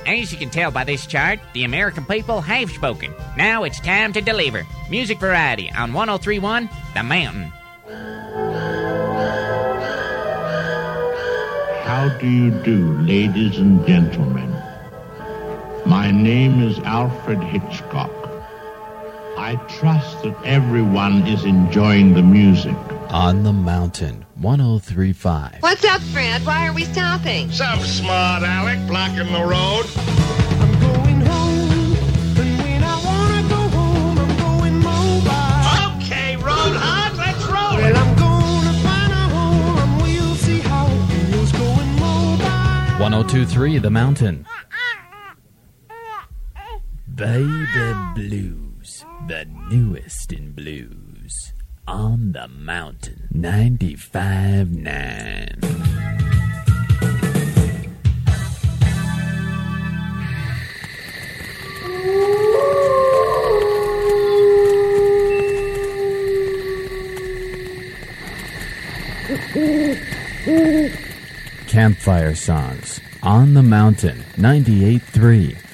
As you can tell by this chart, the American people have spoken. Now it's time to deliver. Music variety on 103.1 The Mountain. How do you do, ladies and gentlemen? My name is Alfred Hitchcock. I trust that everyone is enjoying the music. On the Mountain, 103.5. What's up, Fred? Why are we stopping? Some smart Alec blocking the road. I'm going home, and when I wanna go home, I'm going mobile. Okay, Roadhog, let's roll Well, it. I'm gonna find a home, and we'll see how it feels going mobile. 102.3 The Mountain. Baby Blues, the newest in blues. On the Mountain, 95.9. Campfire songs on the Mountain, 98.3.